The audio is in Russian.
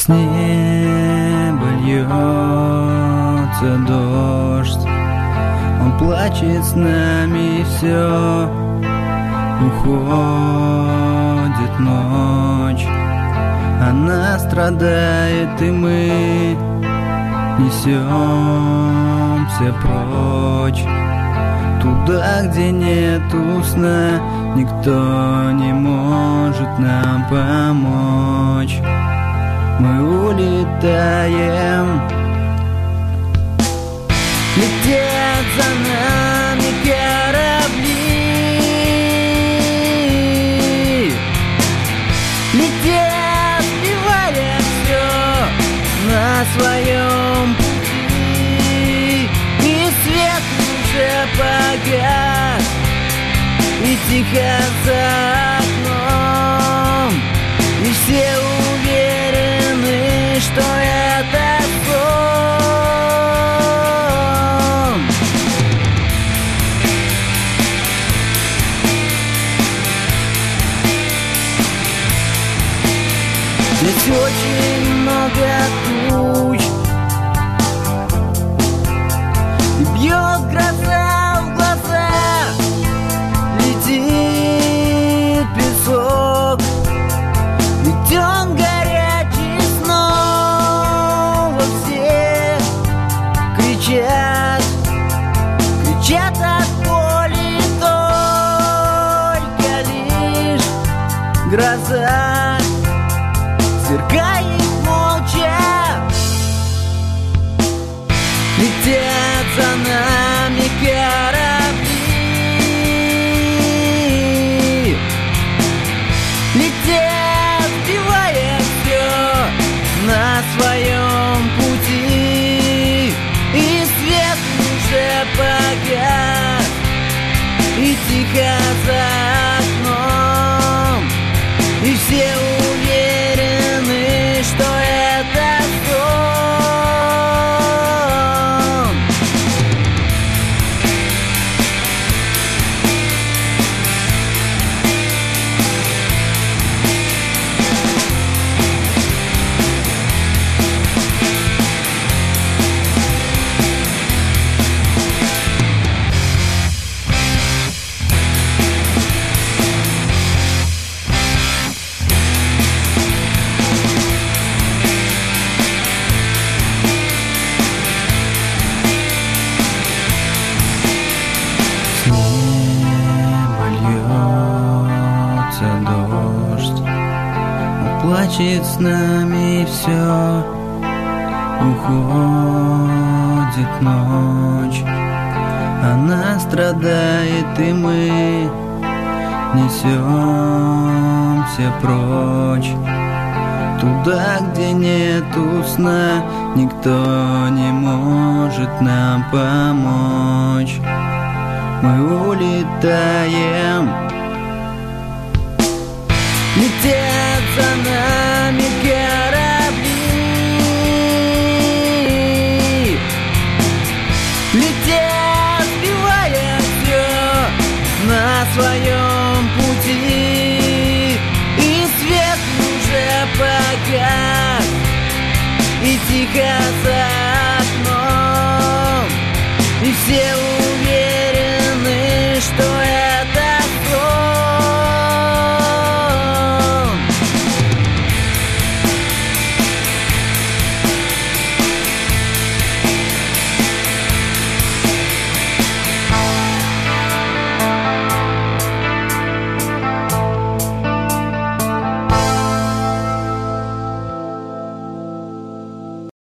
С неба льется дождь, он плачет с нами, и все, уходит ночь. Она страдает, и мы несемся прочь. Туда, где нету сна, никто не может нам помочь. Мы улетаем, летят за нами корабли, летят, сбивая все на своем пути. И свет уже погас, и тихо за окном, и все уверены, что это сон. Здесь очень много туч, и бьет гроза в глаза, летит песок, ведь он горячий снова. Все кричат, кричат от боли, только лишь гроза сверкает молча. Летят за нами корабли, летят, сбивая все на своем пути. И свет уже погас, и тихо за окном, и все уверены, что это сон. Дождь, он плачет с нами, и все, уходит ночь. Она страдает, и мы несемся прочь. Туда, где нету сна, никто не может нам помочь. Мы улетаем, летят за нами корабли, летят, сбивая все на своем пути. И свет уже погас, и тихо за